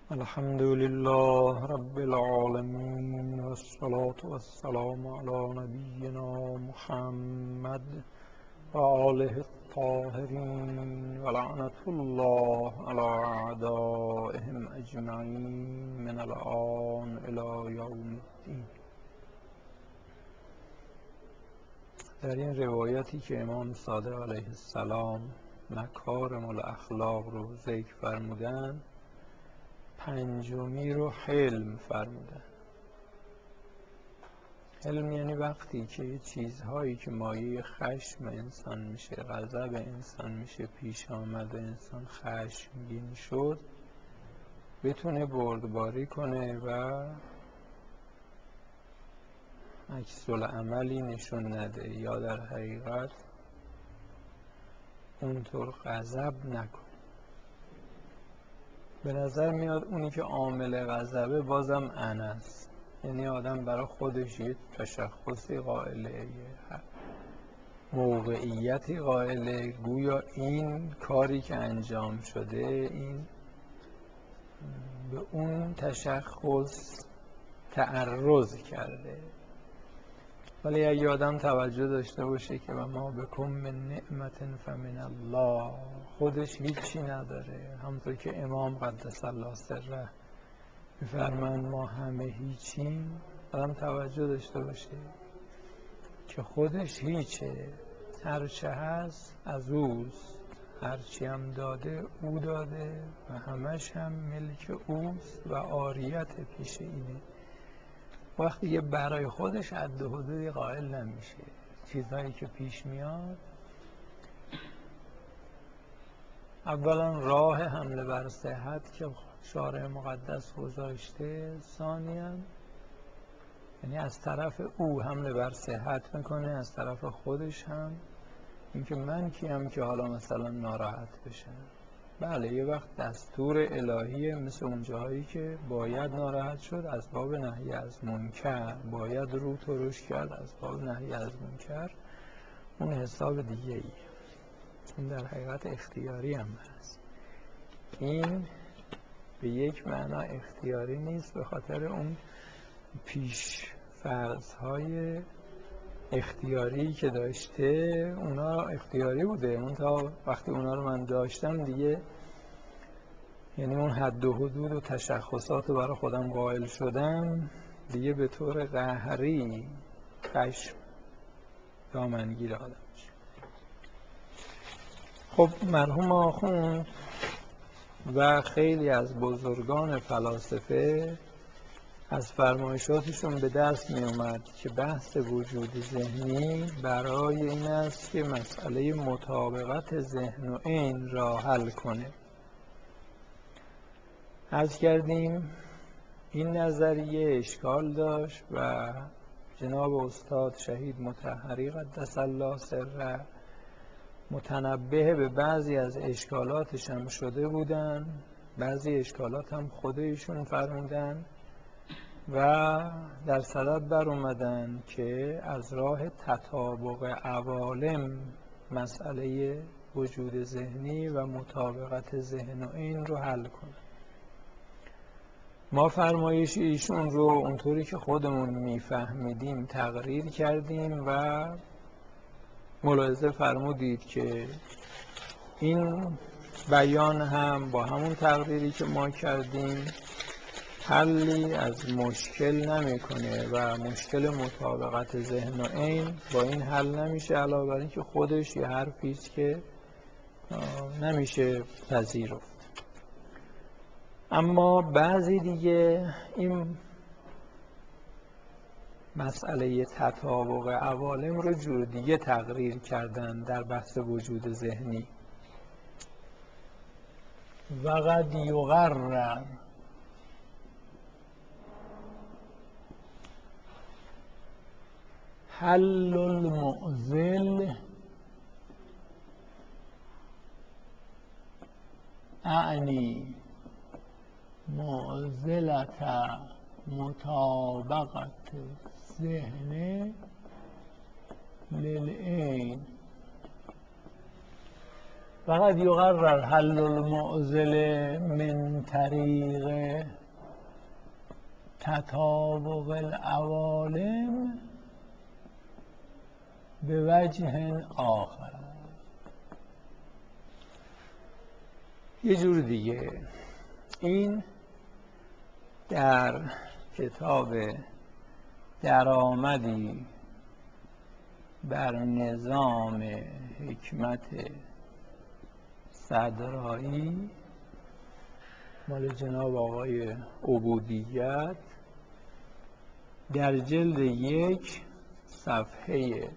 الحمد لله رب العالمين والصلاة والسلام على نبينا محمد وآله الطاهرين ولعنة الله على أعدائهم أجمعين من الآن إلى يوم الدين. در این روایتی که امام صادق علیه السلام مکارم الاخلاق رو ذکر فرمودن، پنجمی رو حلم فرمودن. حلم یعنی وقتی که چیزهایی که مایه خشم انسان میشه، غضب انسان میشه، پیش آمد انسان خشمگین شد، بتونه بردباری کنه و عکس العملی نشون نده یا در حقیقت اونطور غضب نکنه. به نظر میاد اونی که عامل غضبه بازم اناست، یعنی آدم برای خودش یه تشخصی قائله، یه موقعیتی قائله، گویا این کاری که انجام شده این به اون تشخص تعرض کرده. ولی اگه آدم توجه داشته باشه که و ما بکم من نعمت فمن الله، خودش هیچی نداره، همونطور که امام قدس الله سره میفرمایند ما همه هیچیم، آدم توجه داشته باشه که خودش هیچه، هرچه هست از اوست، هرچی هم داده او داده و همش هم ملک اوست و عاریت پیش اینه. وقتی یه برای خودش حد و حدودی قائل نمیشه، چیزهایی که پیش میاد اولا راه حمله بر صحت که شارع مقدس گذاشته، ثانیاً یعنی از طرف او حمله بر صحت میکنه، از طرف خودش هم اینکه من کیم که حالا مثلا ناراحت بشم. بله یه وقت دستور الهیه، مثل اون جاهایی که باید ناراحت شد از باب نهی از منکر، باید رو ترش کرد از باب نهی از منکر، اون حساب دیگه ایه، این در حقیقت اختیاری هم هست. این به یک معنا اختیاری نیست، به خاطر اون پیش فرض‌های اختیاری که داشته، اونا اختیاری بوده، اون تا وقتی اونا رو من داشتم دیگه، یعنی اون حد و حدود و تشخصات رو برای خودم قائل شدم دیگه، به طور قهری خشم دامنگیر آدم شد. خب مرحوم آخوند و خیلی از بزرگان فلاسفه از فرمایشاتشون به دست می اومد که بحث وجود ذهنی برای این است که مسئله مطابقت ذهن و عین را حل کنه. عرض کردیم این نظریه اشکال داشت و جناب استاد شهید مطهری قدس الله سره متنبه به بعضی از اشکالاتش هم شده بودن، بعضی اشکالات هم خودشون فرمودن و در صدد بر اومدن که از راه تطابق عوالم مسئله وجود ذهنی و مطابقت ذهن و این رو حل کنن. ما فرمایش ایشون رو اونطوری که خودمون میفهمیدیم تقریر کردیم و ملاحظه فرمودید که این بیان هم با همون تقریری که ما کردیم حلی از مشکل نمیکنه و مشکل مطابقت ذهن و عین با این حل نمیشه، علاوه بر این که خودش یه حرفیست که نمیشه پذیرفت. اما بعضی دیگه این مسئله تطابق عوالم رو جور دیگه تقریر کردن در بحث وجود ذهنی. و قد یقرر حل المعضل اعنی معضلت مطابقت ذهن للعین فقط یقرر حل المعضل من طریق تطابق العوالم به وجه آخر. یه جور دیگه این در کتاب درآمدی بر نظام حکمت صدرایی مال جناب آقای عبودیت در جلد 1 صفحه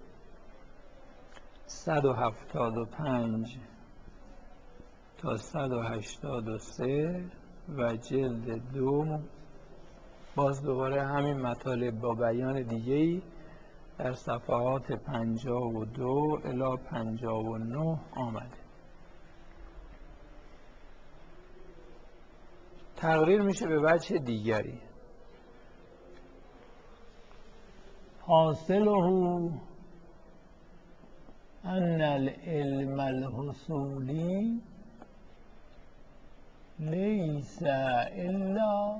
175 تا 183 و جلد 2 باز دوباره همین مطالب با بیان دیگه‌ای در صفحات 52 الی 59 آمده. تقریر میشه به وجه دیگری. حاصله ان العلم الحصولی لیس الا،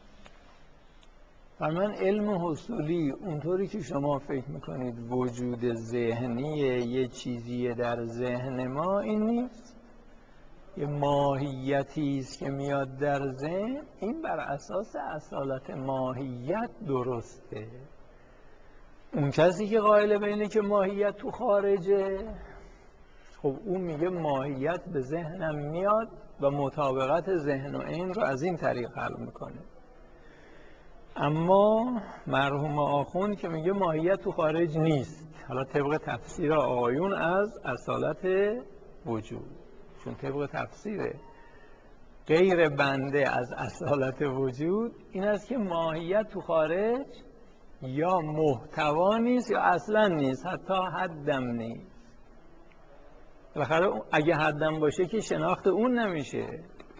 و من علم حصولی اونطوری که شما فکر میکنید وجود ذهنی یه چیزیه در ذهن ما، این نیست. یه ماهیتی است که میاد در ذهن، این بر اساس اصالت ماهیت درسته. اون کسی که قائل به اینه که ماهیت تو خارجه، خب اون میگه ماهیت به ذهنم میاد و مطابقت ذهن و عین رو از این طریق حل میکنه. اما مرحوم آخوند که میگه ماهیت تو خارج نیست، حالا طبق تفسیر آقایون از اصالت وجود، چون طبق تفسیر غیر بنده از اصالت وجود این است که ماهیت تو خارج یا محتوا نیست یا اصلا نیست، حتی حدم نیست. بالاخره اگه حدم باشه که شناخت اون نمیشه.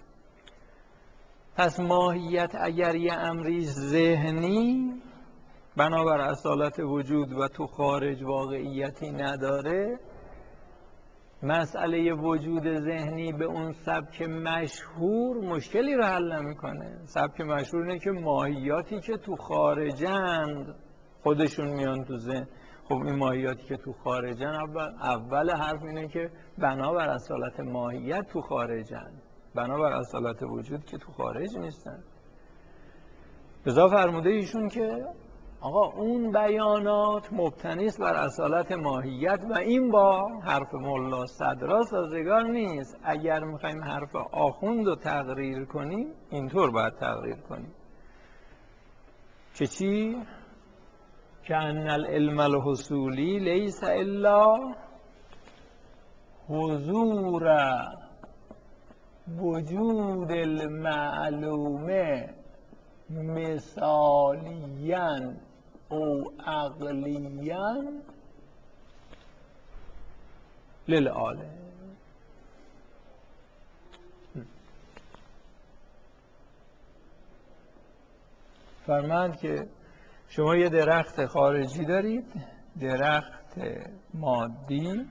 پس ماهیت اگر یه امری ذهنی بنابر اصالت وجود و تو خارج واقعیتی نداره، مسئله وجود ذهنی به اون سبک مشهور مشکلی رو حل نمیکنه. سبک مشهور اینه که ماهیاتی که تو خارجند خودشون میان تو ذهن. خب این ماهیاتی که تو خارجن اول حرف اینه که بنابر اصالت ماهیت تو خارجن، بنابر اصالت وجود که تو خارج نیستن. لذا فرموده ایشون که آقا اون بیانات مبتنی است بر اصالت ماهیت و این با حرف ملا صدرا سازگار نیست. اگر میخوایم حرف آخوند رو تقریر کنیم اینطور باید تقریر کنیم که چی؟ که ان العلم الحصولی لیس الا حضور وجود المعلومه مثالیاً او عقلیاً للعالم. فرماند که شما یه درخت خارجی دارید، درخت مادی،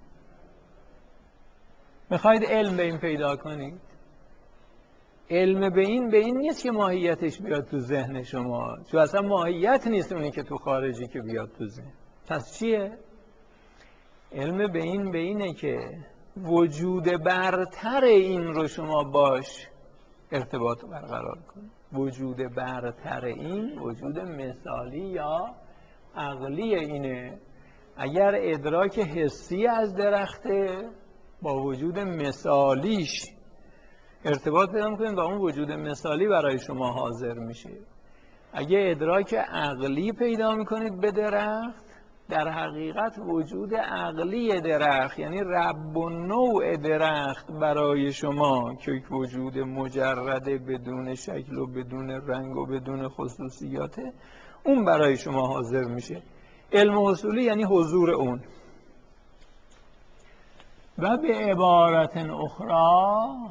میخواید علم به این پیدا کنید. علم به این نیست که ماهیتش بیاد تو ذهن شما، چون اصلا ماهیت نیست اونی که تو خارجی که بیاد تو ذهن. پس چیه؟ علم به اینه که وجود برتر این رو شما باش ارتباط برقرار کنید. وجود برتر این وجود مثالی یا عقلی اینه. اگر ادراک حسی از درخته با وجود مثالیش ارتباط پیدا می‌کنید و اون وجود مثالی برای شما حاضر میشه. اگه ادراک عقلی پیدا می‌کنید به درخت، در حقیقت وجود عقلی درخت یعنی رب و نوع درخت برای شما که وجود مجرده بدون شکل و بدون رنگ و بدون خصوصیاته، اون برای شما حاضر میشه. علم حصولی یعنی حضور اون. و به عبارت اخرى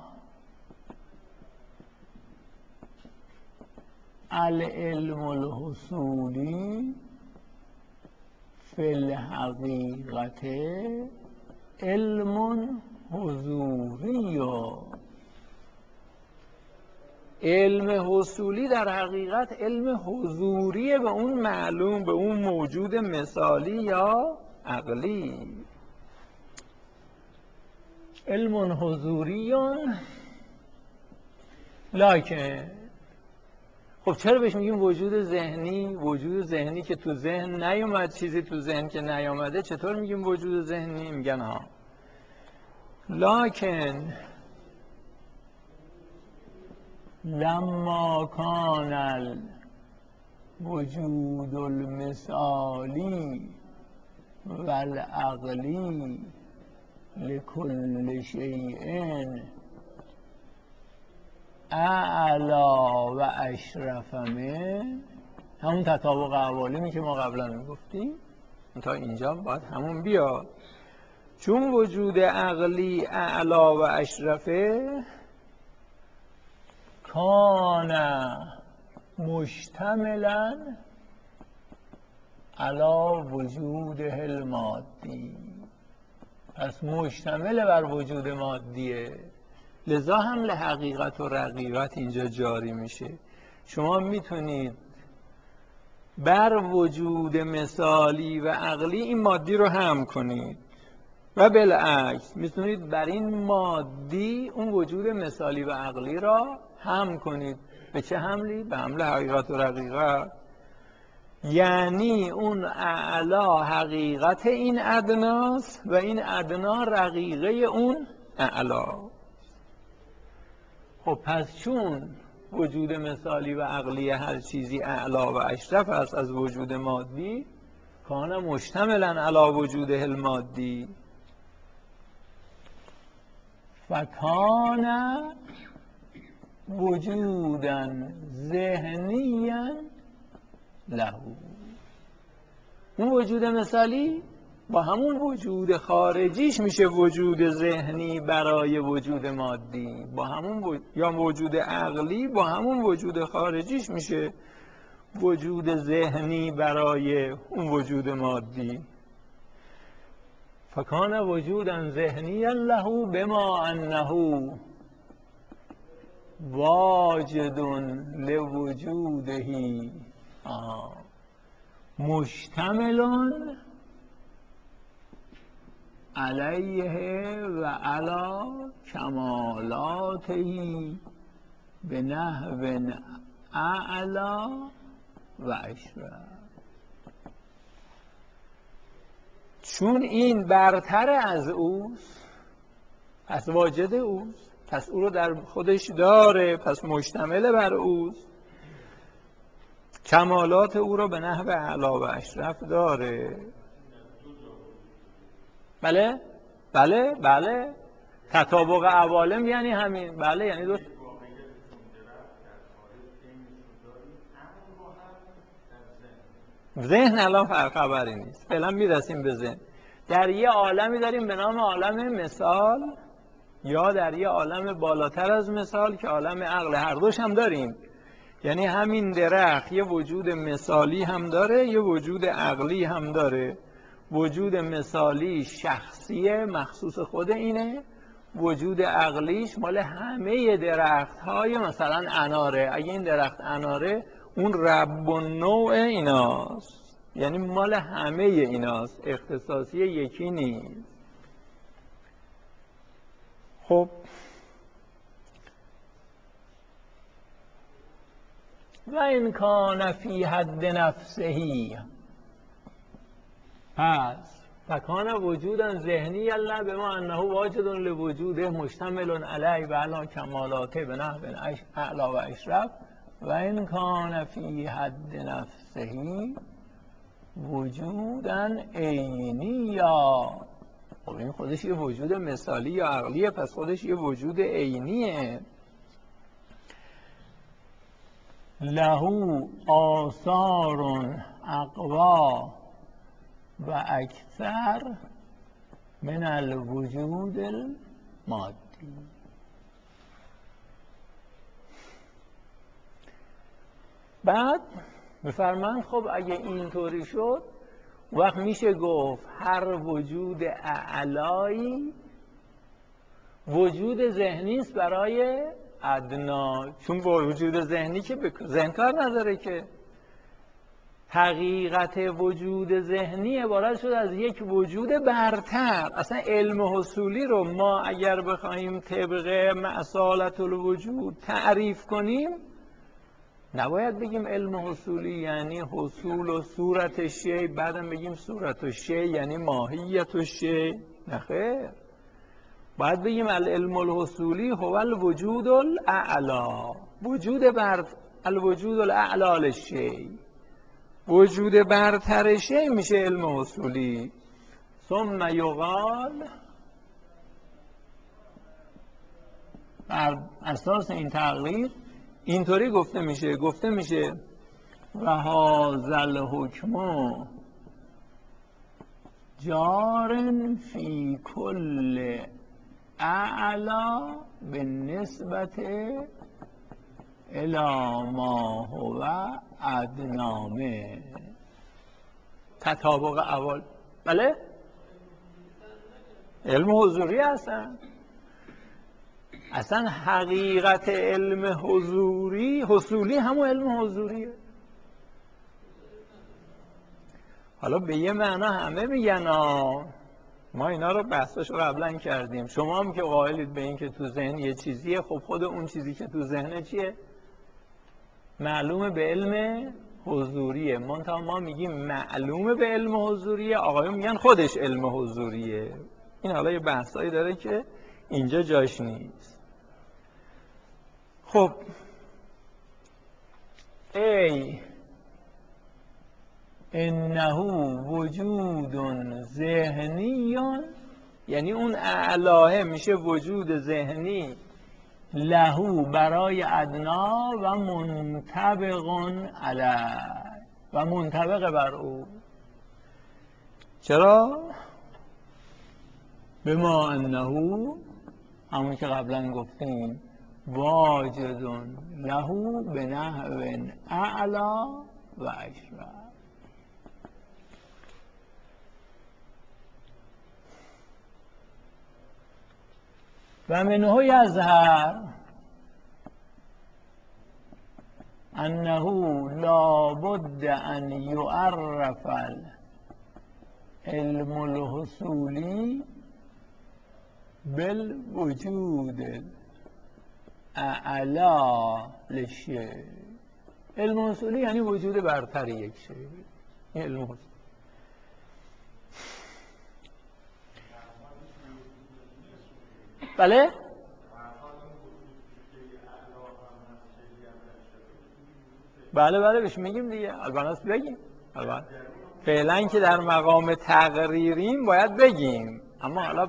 العلم الحصولی فی الحقیقت علم حضوری و علم حصولی در حقیقت علم حضوری به اون معلوم، به اون موجود مثالی یا عقلی. علم حضوری لکن، خب چرا بهش میگیم وجود ذهنی؟ وجود ذهنی که تو ذهن نیومد، چیزی تو ذهن که نیامده چطور میگیم وجود ذهنی؟ میگن ها لکن لما کان الوجود المثالی والعقلی لكل شیء اعلا و اشرف من، همون تطابق عوالمی که ما قبلا میگفتیم تا اینجا باید همون بیاد. چون وجود عقلی اعلا و اشرفه، کان مشتملا علی وجوده المادی، پس مشتمل بر وجود مادیه، لذا هم حقیقت و رقیقت اینجا جاری میشه. شما میتونید بر وجود مثالی و عقلی این مادی رو هم کنید و بالعکس میتونید بر این مادی اون وجود مثالی و عقلی را هم کنید. به چه حملی؟ به حمل حقیقت و رقیقت. یعنی اون اعلا حقیقت این ادناست و این ادنا رقیقه اون اعلا. خب پس چون وجود مثالی و عقلی هر چیزی اعلا و اشرف است از وجود مادی، کان مشتملا علی وجوده المادی و کان وجودا ذهنیا له. اون وجود مثالی با همون وجود خارجیش میشه وجود ذهنی برای وجود مادی، با همون یا وجود عقلی با همون وجود خارجیش میشه وجود ذهنی برای اون وجود مادی. فکان وجودا ذهنیا له بما انه واجد لوجوده مشتمل علیه و علی کمالاته به نحو اعلا و اشرف. چون این برتر از اوست، پس واجد اوست، پس او رو در خودش داره، پس مشتمل بر اوست، کمالات او رو به نحو اعلا و اشرف داره. بله بله بله، تطابق عوالم یعنی همین. بله یعنی دو ذهن الان خبری نیست، فعلا میرسیم به ذهن. در یه عالمی داریم به نام عالم مثال، یا در یه عالم بالاتر از مثال که عالم عقل. هر دوش هم داریم، یعنی همین درخت یه وجود مثالی هم داره، یه وجود عقلی هم داره. وجود مثالی شخصیه، مخصوص خود اینه. وجود عقلیش مال همه درخت های مثلا اناره. اگه این درخت اناره، اون رب و نوع ایناست، یعنی مال همه ایناست، اختصاصی یکی نیست. خب و این کان فی حد نفسه، پس فکان وجودا ذهنی الله بما انه واجد لوجوده مشتمل علیه و علی کمالاته به نحو اعلا و اشرف. و این کان فی حد نفسه وجودا عینیا. خب این خودش یه وجود مثالی یا عقلیه، پس خودش یه وجود عینیه. له آثار اقوا و اکثر من الوجود المادی. بعد بفرمایند خب اگه اینطوری شد، وقت میشه گفت هر وجود اعلایی وجود ذهنی است برای ادنا، چون با وجود ذهنی که ذهن کار نداره که. حقیقت وجود ذهنی عبارت شد از یک وجود برتر. اصلا علم حصولی رو ما اگر بخوایم طبق مأصالة الوجود تعریف کنیم، نباید بگیم علم حصولی یعنی حصول و صورت الشیء، بعدم بگیم صورت الشیء یعنی ماهیت الشیء. نخیر، باید بگیم العلم الحصولی هو الوجود الاعلی، الوجود الاعلی للشیء، وجود برتر شیء میشه علم حصولی. ثم یقال، بر اساس این تقریر اینطوری گفته میشه و هذا الحکم جار فی کل اعلا بالنسبت الی ما هو ادنامه. تطابق اول. بله، علم حضوری اصلا حقیقت علم حصولی همون علم حضوریه. حالا به یه معنا همه میگن ما اینا رو بحثاشو قبلا کردیم. شما هم که قائلید به این که تو ذهن یه چیزیه، خب خود اون چیزی که تو ذهنه چیه؟ معلومه به علم حضوریه. منتها ما میگیم معلومه به علم حضوریه، آقایون میگن خودش علم حضوریه. این حالا یه بحثایی داره که اینجا جاش نیست. خب انه وجود ذهنی، یعنی اون اعلاه میشه وجود ذهنی، لهو برای ادنا و منطبق علیه و منطبق بر او. چرا؟ بما انه، همون که قبلا گفتیم، واجد لهو به نحو اعلا و اشرف. و منه یظهر انه لابد ان یعرف العلم الحصولی بالوجود الاعلی للشیء. علم حصولی یعنی وجود برتر یک شیء. این علم حصولی. بله؟ بله بهش میگیم دیگه. البته بگیم. البته فعلا که در مقام تقریریم باید بگیم، اما حالا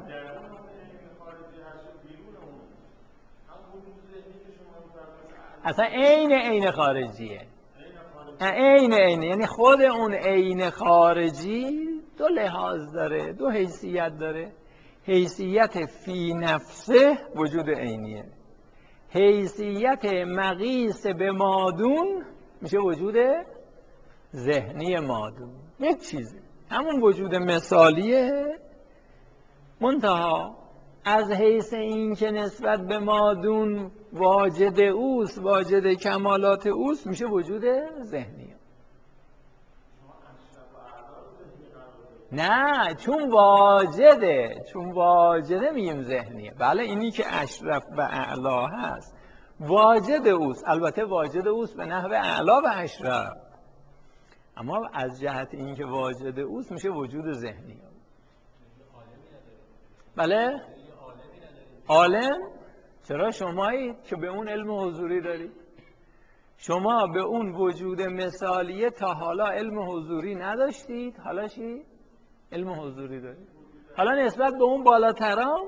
اصلا عین خارجیه. عین یعنی خود اون عین خارجی دو لحاظ داره، دو حیثیت داره. حیثیت فی نفسه وجود عینیه، حیثیت مقیس به مادون میشه وجود ذهنی مادون. یک چیزه، همون وجود مثالیه، منتها از حیث این که نسبت به مادون واجد اوست، واجد کمالات اوست، میشه وجود ذهنی. نه، چون واجده میگیم ذهنیه. بله، اینی که اشرف و اعلا هست واجد اوست، البته واجد اوست به نحو اعلا و اشرف، اما از جهت این که واجد اوست میشه وجود ذهنی. بله؟ عالم؟ چرا شمایید که به اون علم حضوری دارید؟ شما به اون وجود مثالیه تا حالا علم حضوری نداشتید، حالا چی؟ علم حضوری دارید. حالا نسبت به اون بالاتران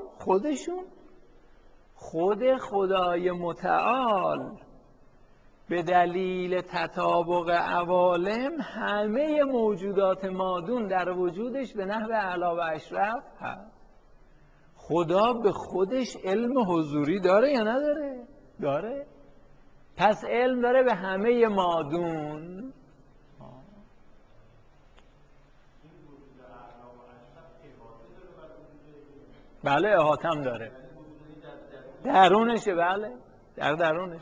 خود خدای متعال به دلیل تطابق عوالم همه موجودات مادون در وجودش به نحو اعلی و اشرف هست. خدا به خودش علم حضوری داره یا نداره؟ داره. پس علم داره به همه مادون. بله، احاطم داره. درونشه. بله، در درونش.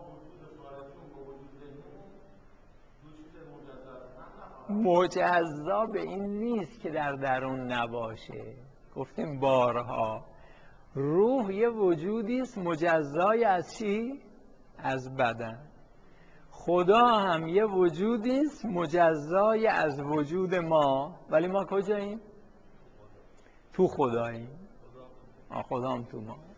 مجزا به این نیست که در درون نباشه. گفتیم بارها روح یه وجودی است مجزای از چی؟ از بدن. خدا هم یه وجودی است مجزای از وجود ما، ولی ما کجاییم؟ تو خداییم. خدا هم تو ما.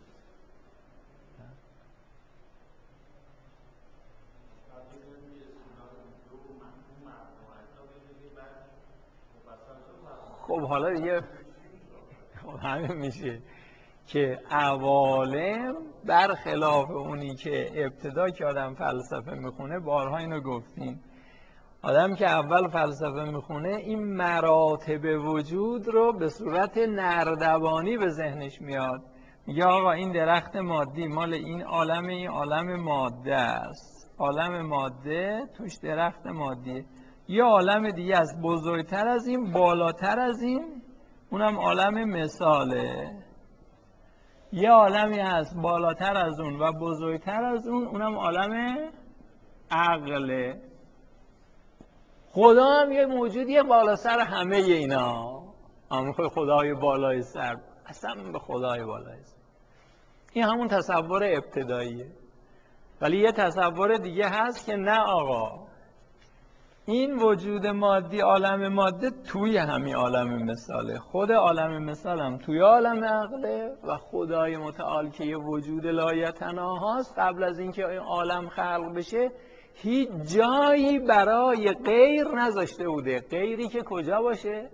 خب حالا دیگه همین میشه که عوالم برخلاف اونی که ابتدا که آدم فلسفه میخونه، بارها اینو گفتیم، آدم که اول فلسفه میخونه این مراتب وجود رو به صورت نردبانی به ذهنش میاد. میگه آقا این درخت مادی مال این عالم ماده است، عالم ماده توش درخت مادیه. یه عالم دیگه از بزرگتر از این، بالاتر از این، اونم عالم مثاله. یه عالمی هست بالاتر از اون و بزرگتر از اون، اونم عالم عقله. خدا هم یه موجودیه بالا سر همه اینا. میخوای خدای بالای سر، اصلا به خدای بالای سر. این همون تصور ابتداییه. ولی یه تصور دیگه هست که نه آقا، این وجود مادی، عالم ماده توی همین عالم مثاله. خود عالم مثال هم توی عالم عقله و خدای متعال که یه وجود لایتناهاست، قبل از اینکه این عالم خلق بشه هیچ جایی برای غیر نذاشته بوده. غیری که کجا باشه؟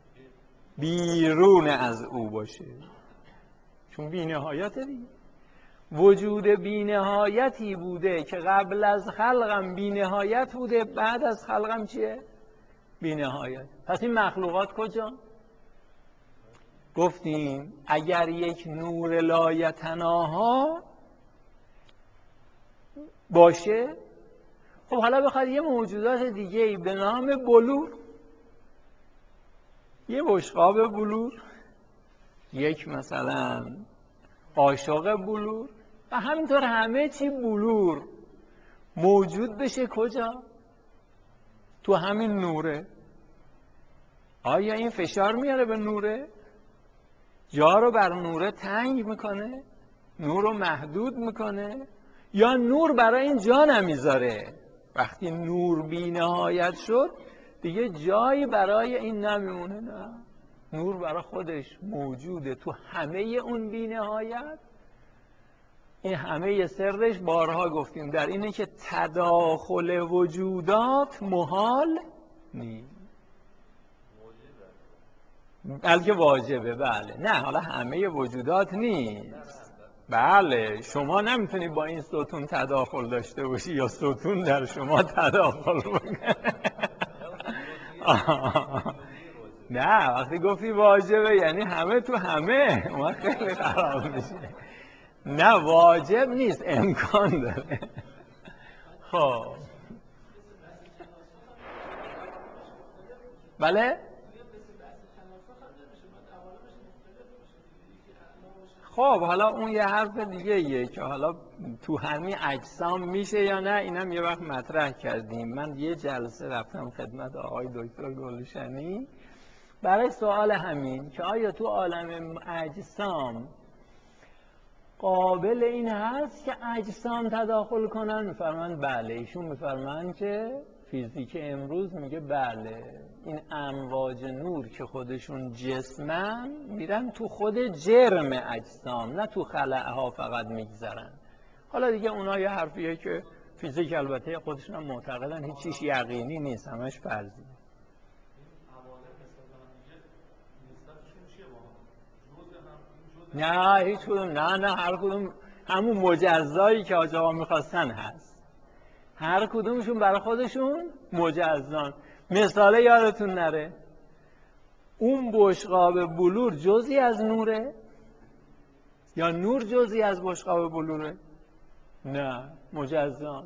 بیرون از او باشه، چون بی‌نهایت دیگه. وجود بی‌نهایتی بوده که قبل از خلقم بی‌نهایت بوده، بعد از خلقم چیه؟ بی‌نهایت. پس این مخلوقات کجا؟ گفتیم اگر یک نور لایتناها باشه، خب حالا بخواد یه موجودات دیگه به نام بلور، یه بشقاب بلور، یک مثلا قاشق بلور و همینطور همه چی بلور موجود بشه کجا؟ تو همین نوره. آیا این فشار میاره به نوره؟ جا رو بر نوره تنگ میکنه؟ نور رو محدود میکنه؟ یا نور برای این جا نمیذاره؟ وقتی نور بی نهایت شد دیگه جایی برای این نمیمونه. نه، نور برای خودش موجوده تو همه اون بی نهایت. این همه سرش بارها گفتیم در اینه که تداخل وجودات محال نیست، بلکه واجبه. بله، نه حالا همه وجودات نیست. بله، شما نمیتونی با این ستون تداخل داشته باشی یا ستون در شما تداخل بکنه. نه، وقتی گفتی واجبه یعنی همه تو همه، ما خیلی خراب میشه. نه، واجب نیست، امکان داره. خب بله. خب حالا اون یه حرف دیگه ایه که حالا تو همین اجسام میشه یا نه، اینم یه وقت مطرح کردیم. من یه جلسه رفتم خدمت آقای دکتر گلشنی برای سوال همین که آیا تو عالم اجسام قابل این هست که اجسام تداخل کنن؟ میفرمایند بله. ایشون میفرمایند که فیزیک امروز میگه بله، این امواج نور که خودشون جسمن میرن تو خود جرم اجسام، نه تو خلأها فقط میگذرن. حالا دیگه اونا یه حرفیه که فیزیک البته خودشون هم معتقدن هیچ چیز یقینی نیست، همش فرضی. نه هیچ کدوم، نه هر کدوم همون مجزایی که حاج آقا میخواستن هست. هر کدومشون برای خودشون مجزان. مثاله یادتون نره، اون بشقاب بلور جزئی از نوره یا نور جزئی از بشقاب بلوره؟ نه، مجزان.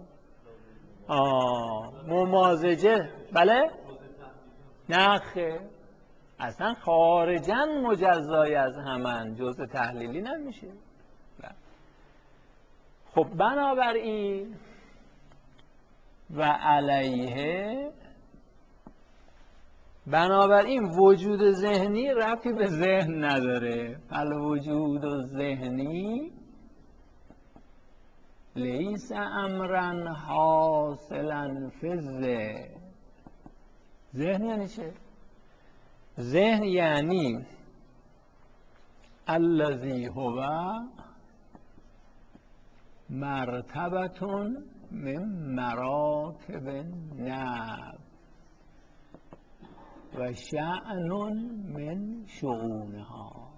ممازجه. بله؟ نه خیر، اصلا خارجاً مجزای از همن، جزء تحلیلی نمیشه. خب بنابراین و علیه، بنابراین وجود ذهنی ربطی به ذهن نداره. فالوجود ذهنی لیس امرا حاصلا فی الذهن. ذهن یعنی چه؟ ذهن یعنی الذی هو مرتبة من مراتب النفس و شأن من شؤونها.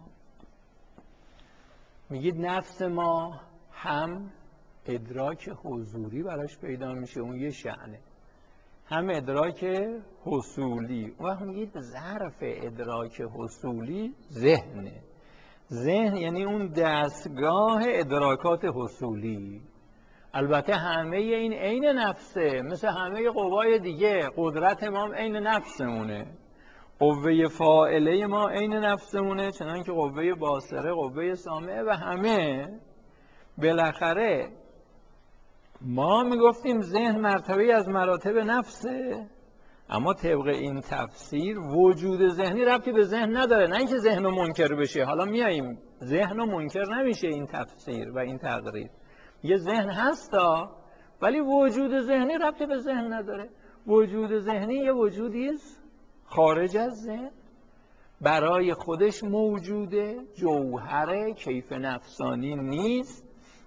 میگید نفس ما هم ادراک حضوری براش پیدا میشه، اون یه شأنه، هم ادراک حصولی. اون وقت میگید ظرف ادراک حصولی ذهنه. ذهن یعنی اون دستگاه ادراکات حصولی. البته همه این عین نفسه، مثل همه قوای دیگه. قدرت ما عین نفسمونه، قوه فاعله ما عین نفسمونه، چنان که قوه باصره، قوه سامعه و همه. بالاخره ما میگفتیم ذهن مرتبه از مراتب نفسه، اما طبق این تفسیر وجود ذهنی ربطی به ذهن نداره. نه اینکه ذهن رو منکر بشه، حالا میاییم ذهن رو منکر نمیشه این تفسیر و این تقریر. یه ذهن هستا، ولی وجود ذهنی ربطی به ذهن نداره. وجود ذهنی یه وجودی است خارج از ذهن، برای خودش موجوده، جوهر کیف نفسانی نیست.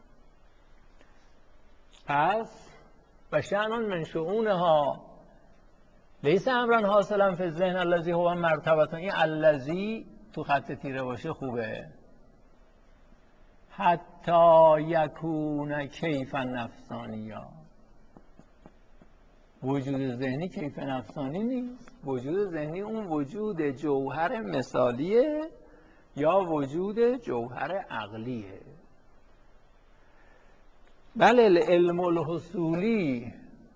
پس و شأن من شؤونها لیس امرا حاصلا فی الذهن الذی هو مرتبة. این الذی تو خط تیره باشه خوبه. حتی یکون کیف نفسانیا. وجود ذهنی کیف نفسانی نیست. وجود ذهنی اون وجود جوهر مثالیه یا وجود جوهر عقلیه. بله العلم الحصولی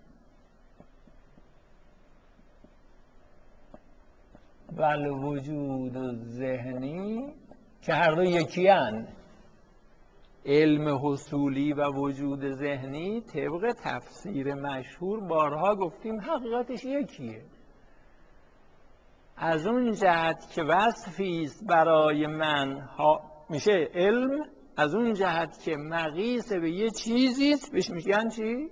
و الوجود الذهنی که هر دو یکی هن. علم حصولی و وجود ذهنی طبق تفسیر مشهور بارها گفتیم حقیقتش یکیه. از اون جهت که وصفی است برای من میشه علم، از اون جهت که مقیس به یه چیزی است بهش میگن چی؟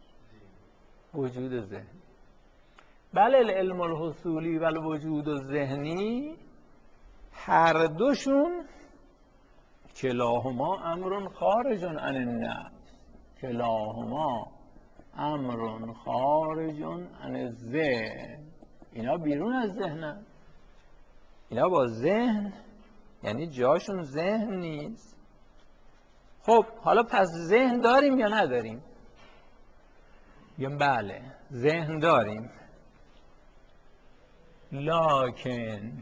وجود ذهنی. بله العلم الحصولی و الوجود الذهنی هر دوشون کلاهما امر خارج عن النفس. کلاهما امر خارج عن الذهن. اینا بیرون از ذهنن. اینا با ذهن یعنی جاشون ذهن نیست. خب حالا پس ذهن داریم یا نداریم؟ یا بله ذهن داریم، لکن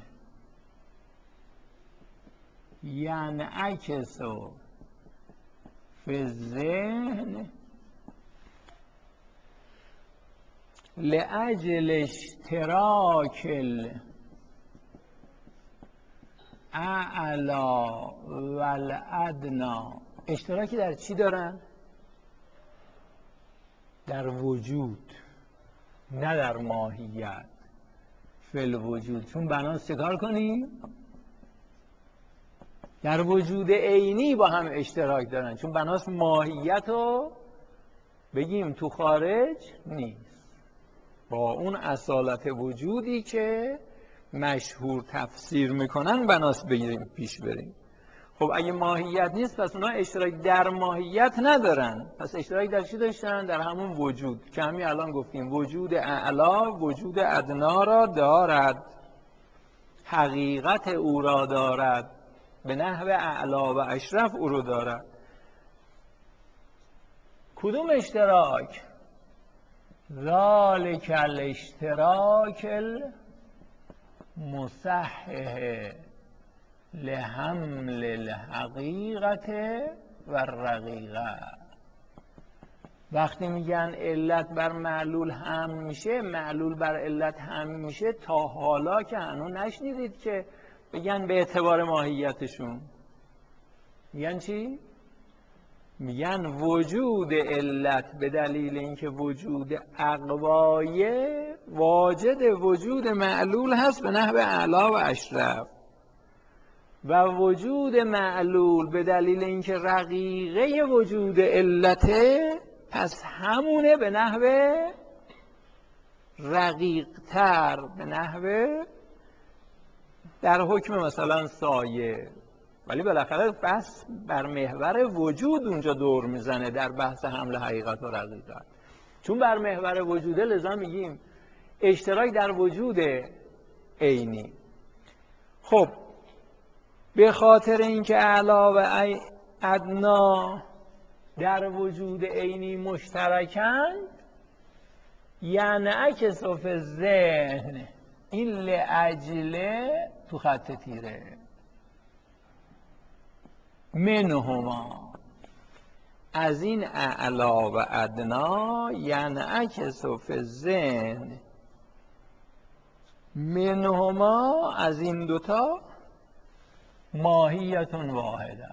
ینعکس فی الذهن لأجل اشتراک الاعلی و الادنی. اشتراکی در چی دارن؟ در وجود، نه در ماهیت. فی الوجود. چون بناست چکار کنیم؟ در وجود عینی با هم اشتراک دارن، چون بناست ماهیت رو بگیم تو خارج نیست. با اون اصالت وجودی که مشهور تفسیر میکنن بناست بگیریم پیش بریم. خب اگه ماهیت نیست پس اونا اشتراک در ماهیت ندارن. پس اشتراک در چی داشتن؟ در همون وجود که همین الان گفتیم وجود اعلا وجود ادنا را دارد، حقیقت او را دارد، به نحو اعلا و اشرف او را دارد. کدوم اشتراک؟ ذالک الاشتراک المصحح لحمل الحقیقت و الرقیقه. وقتی میگن علت بر معلول هم میشه، معلول بر علت هم میشه، تا حالا که هنوز نشنیدید که بگن به اعتبار ماهیتشون. میگن چی؟ میگن وجود علت به دلیل اینکه وجود اقوایه واجد وجود معلول هست به نحو اعلا و اشرف، و وجود معلول به دلیل اینکه رقیقه وجود علته پس همونه به نحو رقیقتر، به نحو در حکم مثلا سایه، ولی بالاخره بحث بر محور وجود اونجا دور میزنه در بحث حمل حقیقت و رقیقت. چون بر محور وجوده لذا میگیم اشتراک در وجود عینی. خب به خاطر اینکه اعلی و ادنا در وجود عینی مشترکند، یعنی عکس فی ذهن، این لاجله تو خط تیره منهما، از این اعلا و ادنا یعنی عکس فی ذهن منهما، از این دوتا ماهیت واحده.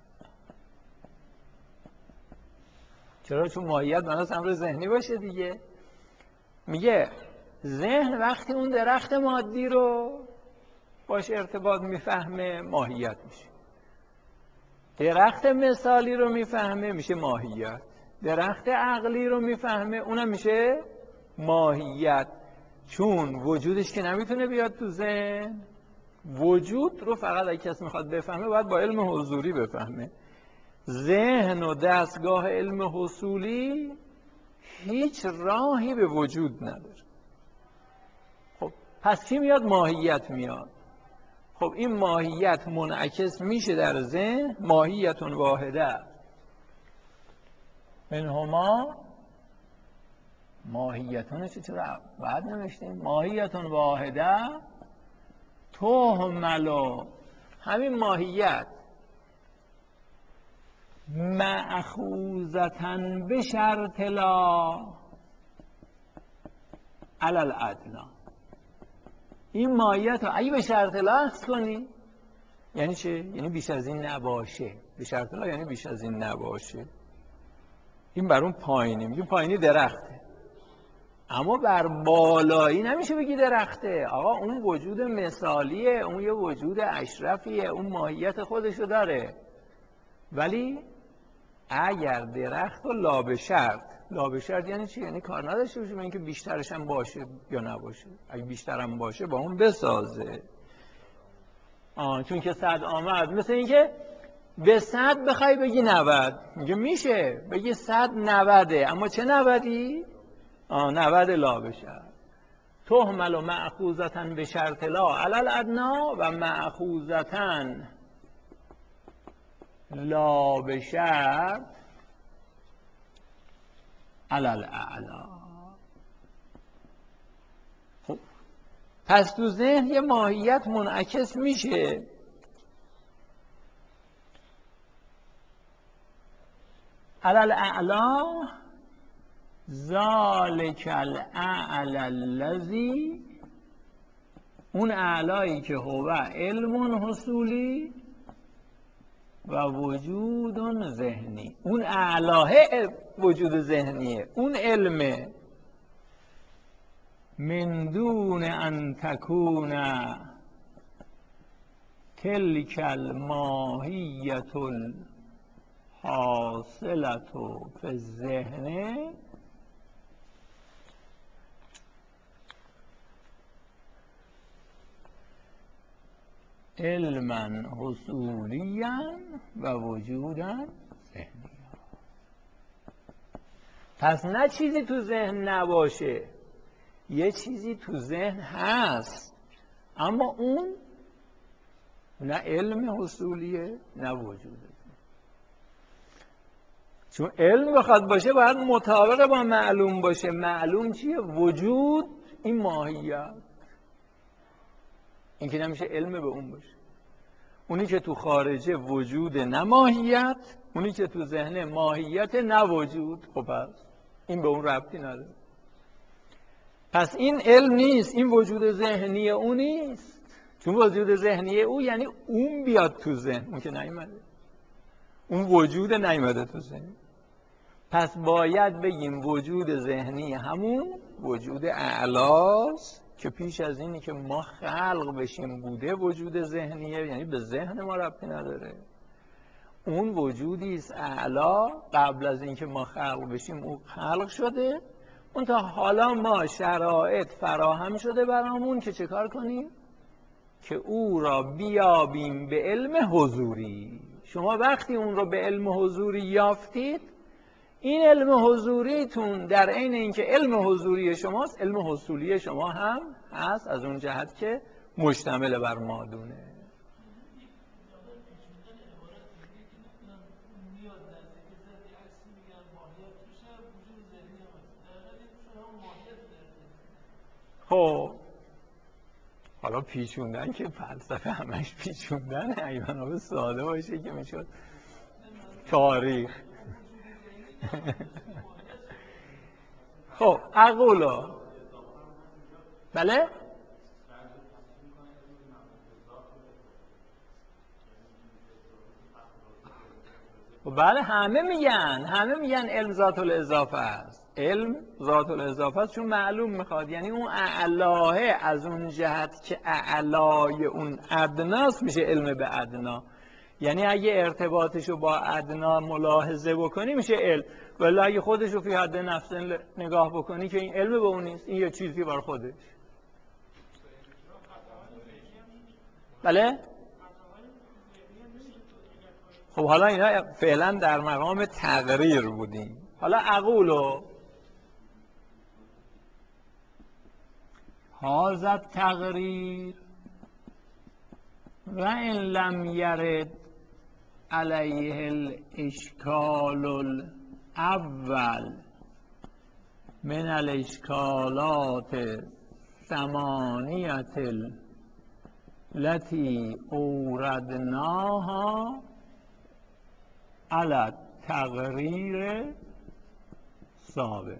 چرا؟ چون ماهیت معناست امر ذهنی باشه دیگه. میگه ذهن وقتی اون درخت مادی رو باش ارتباط میفهمه ماهیت میشه، درخت مثالی رو میفهمه میشه ماهیت، درخت عقلی رو میفهمه اونم میشه ماهیت. چون وجودش که نمیتونه بیاد تو ذهن، وجود رو فقط اگه کسی میخواد بفهمه باید با علم حضوری بفهمه. ذهن و دستگاه علم حصولی هیچ راهی به وجود نداره. خب پس چی میاد؟ ماهیت میاد. خب این ماهیت منعکس میشه در ذهن، ماهیت واحده منهما، ماهیتون چرا بعد نوشتیم؟ ماهیت واحده تهمل، همین ماهیت مأخوذتن به شرط لا علی الادنا. این ماهیت رو اگه به شرط لا اخذ کنی یعنی چه؟ یعنی بیش از این نباشه. به شرط لا یعنی بیش از این نباشه. این بر اون پایینی، میگیم پایینی درخته، اما بر بالایی نمیشه بگی درخته. آقا اون وجود مثالیه، اون یه وجود اشرفیه، اون ماهیت خودشو داره. ولی اگر درخت و لا به شرط یعنی چی؟ یعنی کار نداشته باشه به اینکه بیشترش هم باشه یا نباشه. اگه بیشترم باشه با اون بسازه. چون که 100 آمد، مثل اینکه به 100 بخوای بگی 90، میگه میشه بگی 100 90، اما چه 90ی؟ 90 لا به شرط. تهمل و مأخوذتن به شرط لا علی الادنا و مأخوذتن لا به شرط علی الاعلا. خب پس تو ذهن یه ماهیت منعکس میشه. علی الاعلا ذالک الاعلی الذی، اون اعلایی که هو علم حصولی و وجود ذهنی. اون اعلاه وجود ذهنیه، اون علمه. من دون ان تکون تلک الماهیت الحاصلة فی الذهن علما حصولیا و وجودا ذهنیا. پس نه چیزی تو ذهن نباشه، یه چیزی تو ذهن هست، اما اون نه علم حصولیه نه وجوده. چون علم بخواد باشه باید مطابق با معلوم باشه. معلوم چیه؟ وجود، این ماهیت. این که نمیشه علم به اون باشه. اونی که تو خارجه وجود نه ماهیت، اونی که تو ذهن ماهیت نه وجود. خب پس این به اون ربطی نداره. پس این علم نیست، این وجود ذهنی او نیست. چون وجود ذهنی او یعنی اون بیاد تو ذهن، اون که نیومده. اون وجود نیامده تو ذهن. پس باید بگیم وجود ذهنی همون وجود اعلاست که پیش از اینی که ما خلق بشیم بوده وجود ذهنیه، یعنی به ذهن ما ربطی نداره. اون وجودی است اعلا، قبل از اینکه ما خلق بشیم او خلق شده. اون تا حالا ما شرایط فراهم شده برامون که چه کار کنیم؟ که او را بیابیم به علم حضوری. شما وقتی اون را به علم حضوری یافتید، این علم حضوریتون در عین اینکه علم حضوری شماست، علم حصولی شما هم هست، از اون جهت که مشتمل بر مادونه. خب حالا پیچوندن که فلسفه همش پیچوندن، ایوان‌ها ساده باشه که میشد تاریخ. خب اقولا بله؟ خب بله، همه میگن علم ذات الاضافه است. علم ذات الاضافه است چون معلوم میخواد، یعنی اون اعلاه از اون جهت که اعلای اون ادناست میشه علم به ادنا. یعنی اگه ارتباطشو با ادنا ملاحظه بکنی میشه علم، ولی اگه خودشو فی حد نفس نگاه بکنی که این علم به اون نیست، این یه چیزی بر خودش. بله؟ خب حالا اینا فعلا در مقام تقریر بودیم. حالا اقولو هذا التقریر و ان لم یرد علیه الاشکال الاول من الاشکالات ثمانیت التي اوردناها علی التقریر سابق.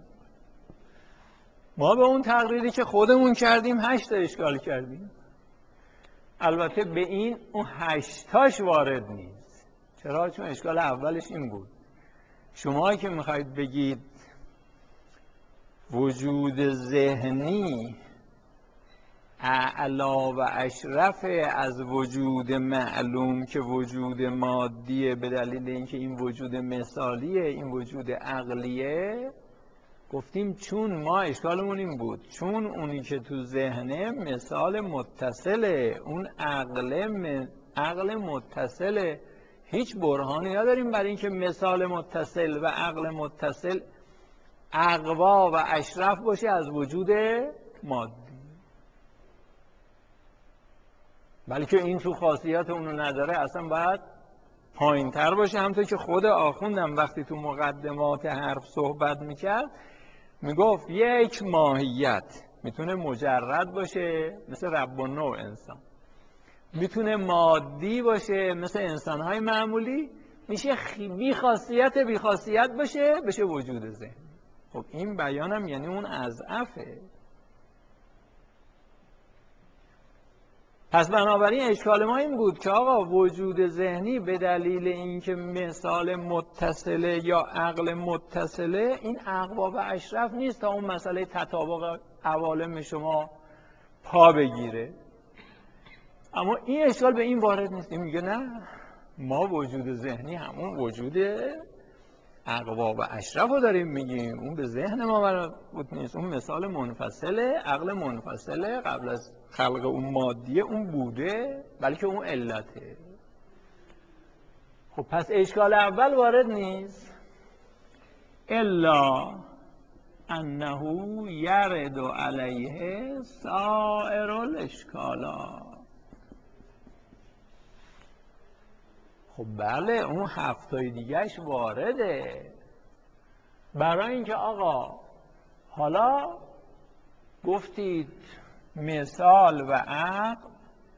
ما به اون تقریری که خودمون کردیم 8 اشکال کردیم. البته به این اون 8 وارد نیست. چرا؟ چون اشکال اولش این بود. شما که میخواید بگید وجود ذهنی اعلا و اشرف از وجود معلوم که وجود مادیه، به دلیل اینکه این وجود مثالیه، این وجود عقلیه، گفتیم چون ما اشکالمون این بود، چون اونی که تو ذهنه مثال متصله، اون عقل متصله، هیچ برهانی نداریم برای اینکه مثال متصل و عقل متصل اقوا و اشرف باشه از وجود مادی، بلکه این تو خاصیت اونو نداره، اصلا باید پایین تر باشه. همونطور که خود آخوندم وقتی تو مقدمات حرف صحبت میکرد میگفت یک ماهیت میتونه مجرد باشه مثل رب النوع انسان، میتونه مادی باشه مثل انسانهای معمولی، میشه بی خاصیت بشه وجود ذهن. خب این بیانم یعنی اون اضعفه. پس بنابراین اشکال ما این بود که آقا وجود ذهنی به دلیل اینکه مثال متصله یا عقل متصله، این اقوا و اشرف نیست تا اون مسئله تطابق عوالم شما پا بگیره. اما این اشکال به این وارد نیست. این میگه نه، ما وجود ذهنی همون وجود اقوا و اشرف رو داریم میگیم، اون به ذهن ما مربوط نیست، اون مثال منفصله، عقل منفصله، قبل از خلق اون مادیه اون بوده، بلکه اون علته. خب پس اشکال اول وارد نیست، الا انه یرد علیه سائر الاشکالات. خب بله، اون 7 دیگهش وارده. برای اینکه آقا حالا گفتید مثال و عقل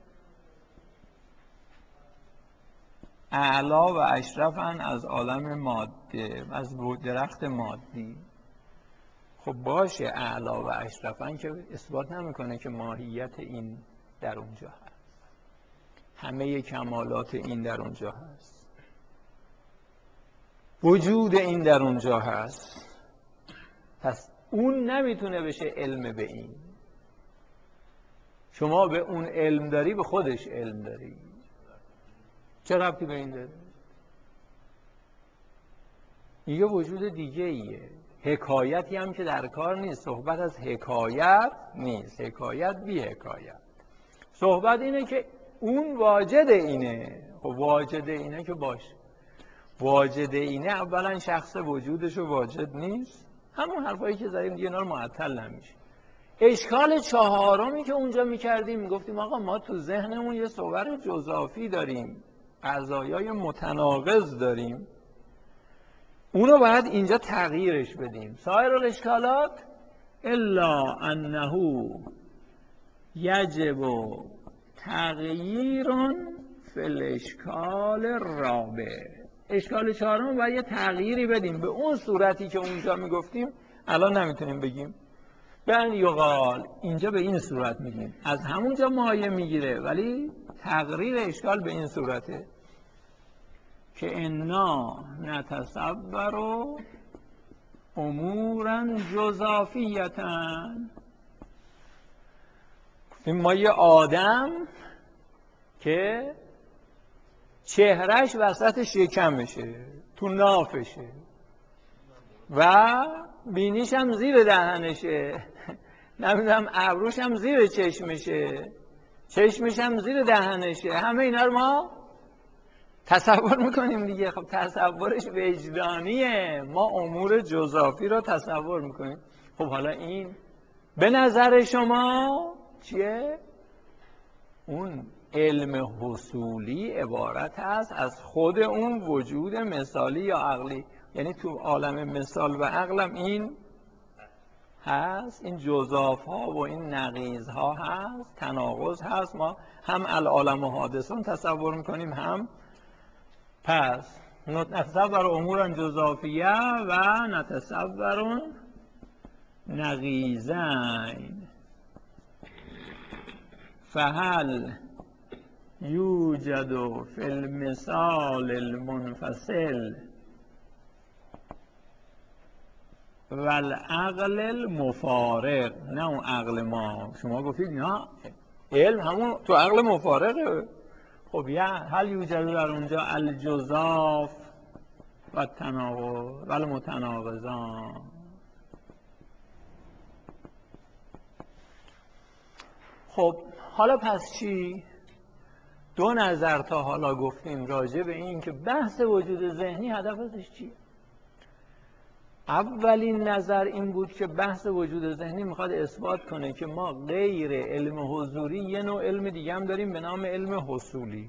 اعلا و اشرفن از عالم ماده، از درخت مادی. خب باشه، اعلا و اشرفن که اثبات نمیکنه که ماهیت این در اونجا هست، همه کمالات این در اونجا هست. وجود این در اونجا هست. پس اون نمیتونه بشه علم به این. شما به اون علم داری، به خودش علم داری. چه ربطی به این داره؟ این یه وجود دیگه ایه. حکایتی هم که در کار نیست. صحبت از حکایت نیست. حکایت بی حکایت. صحبت اینه که اون واجد اینه. خب واجد اینه که باشه. واجد اینه اولا شخص وجودش واجد نیست. همون حرفایی که زدیم دیگه، اینا رو معطل نمیشه. اشکال چهارمی که اونجا میکردیم، گفتیم آقا ما تو ذهنمون یه صور جزافی داریم، قضایای متناقض داریم، اونو باید اینجا تغییرش بدیم. سایر الاشکالات الا انه یجب تغییر فی الاشکال الرابع. اشکال چهارم باید یه تغییری بدیم به اون صورتی که اونجا میگفتیم، الان نمیتونیم بگیم. بن یقال اینجا به این صورت میگیم، از همونجا مایه میگیره ولی تغییر اشکال به این صورته که انا نتصور امورا جزافیتا. ما یه آدم که چهرش وسط شکمشه، تو نافشه و بینیش هم زیر دهنشه، نمیدونم ابروش هم زیر چشمشه، چشمش هم زیر دهنشه، همه اینا رو ما تصور میکنیم دیگه. خب تصورش وجدانیه، ما امور جزافی رو تصور میکنیم. خب حالا این به نظر شما چیه؟ اون علم حصولی عبارت هست از خود اون وجود مثالی یا عقلی. یعنی تو عالم مثال و عقلم این هست، این جزاف ها و این نقیض ها هست، تناقض هست. ما هم العالم و حادثون تصور میکنیم، هم پس نتصور امورا جزافیه و نتصور نقیضین. فهل یوجد فی المثال المنفصل والعقل المفارق. نه اون عقل ما، شما گفتید نه علم همون تو عقل مفارقه. خب یا هل یوجد در اونجا الجزاف و تناقض و المتناقضان. خب حالا پس چی؟ دو نظر تا حالا گفتیم راجع به این که بحث وجود ذهنی هدفش چیه. اولین نظر این بود که بحث وجود ذهنی میخواد اثبات کنه که ما غیر علم حضوری یه نوع علم دیگه هم داریم به نام علم حصولی.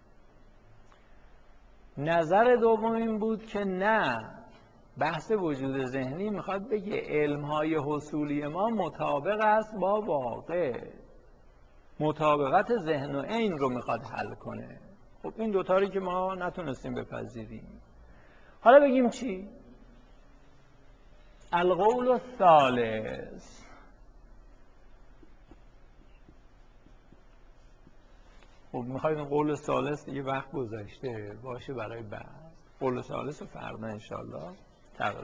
نظر دوم این بود که نه، بحث وجود ذهنی میخواد بگه علمهای حصولی ما مطابق است با واقع، مطابقت ذهن و عین رو میخواد حل کنه. خب این دوتاری که ما نتونستیم بپذیریم. حالا بگیم چی؟ القول الثالث. خب میخواید قول ثالث دیگه وقت گذشته باشه برای بحث. قول ثالث رو فردا انشالله